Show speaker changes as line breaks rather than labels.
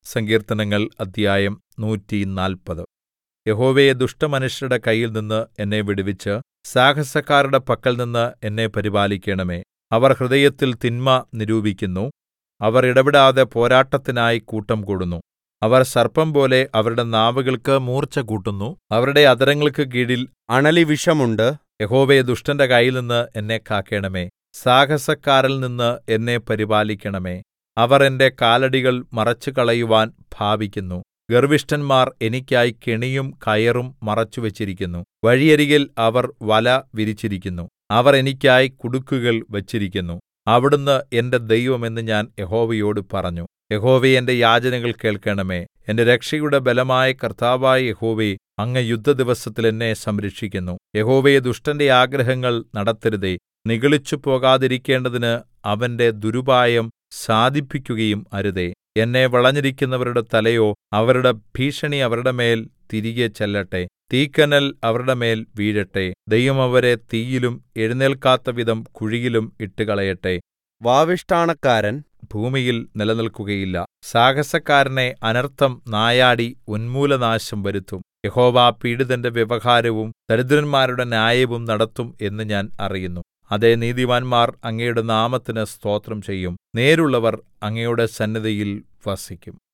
സങ്കീർത്തനങ്ങൾ അധ്യായം 140. യഹോവേ, ദുഷ്ടമനുഷ്യരുടെ കയ്യിൽനിന്ന് എന്നെ വിടുവിച്ച് സാഹസക്കാരുടെ പക്കൽനിന്ന് എന്നെ പരിപാലിക്കണമേ. അവർ ഹൃദയത്തിൽ തിന്മ നിരൂപിക്കുന്നു. അവർ ഇടവിടാതെ പോരാട്ടത്തിനായി കൂട്ടം കൂടുന്നു. അവർ സർപ്പംപോലെ അവരുടെ നാവുകൾക്ക് മൂർച്ച കൂട്ടുന്നു. അവരുടെ അധരങ്ങൾക്ക് കീഴിൽ അണലിവിഷമുണ്ട്. യഹോവേ, ദുഷ്ടന്റെ കയ്യിൽനിന്ന് എന്നെ കാക്കണമേ. സാഹസക്കാരിൽ നിന്ന് എന്നെ പരിപാലിക്കണമേ. അവർ എന്റെ കാലടികൾ മറച്ചുകളയുവാൻ ഭാവിക്കുന്നു. ഗർവ്വിഷ്ഠന്മാർ എനിക്കായി കെണിയും കയറും മറച്ചുവച്ചിരിക്കുന്നു. വഴിയരികിൽ അവർ വല വിരിച്ചിരിക്കുന്നു. അവർ എനിക്കായി കുടുക്കുകൾ വച്ചിരിക്കുന്നു. അവിടുന്ന് എന്റെ ദൈവം എന്ന് ഞാൻ യഹോവയോട് പറഞ്ഞു. യഹോവേ, എന്റെ യാചനകൾ കേൾക്കണമേ. എന്റെ രക്ഷയുടെ ബലമായ കർത്താവായ യഹോവേ, അങ്ങ് യുദ്ധദിവസത്തിൽ എന്നെ സംരക്ഷിക്കുന്നു. യഹോവേ, ദുഷ്ടന്റെ ആഗ്രഹങ്ങൾ നടത്തരുതേ. നിഗളിച്ചു പോകാതിരിക്കേണ്ടതിന് അവന്റെ ദുരുപായം സാധിപ്പിക്കുകയും അരുതേ. എന്നെ വളഞ്ഞിരിക്കുന്നവരുടെ തലയോ അവരുടെ ഭീഷണി അവരുടെ മേൽ തിരികെ ചെല്ലട്ടെ. തീക്കനൽ അവരുടെ മേൽ വീഴട്ടെ. ദൈവം അവരെ തീയിലും എഴുന്നേൽക്കാത്തവിധം കുഴിയിലും ഇട്ടുകളയട്ടെ.
വാവിഷ്ഠാണക്കാരൻ
ഭൂമിയിൽ നിലനിൽക്കുകയില്ല. സാഹസക്കാരനെ അനർത്ഥം നായാടി ഉന്മൂലനാശം വരുത്തും. യഹോവ പീഡിതന്റെ വ്യവഹാരവും ദരിദ്രന്മാരുടെ ന്യായവും നടത്തും എന്ന് ഞാൻ അറിയുന്നു. അതേ, നീതിമാന്മാർ അങ്ങയുടെ നാമത്തിന് സ്തോത്രം ചെയ്യും. നേരുള്ളവർ അങ്ങയുടെ സന്നിധിയിൽ വസിക്കും.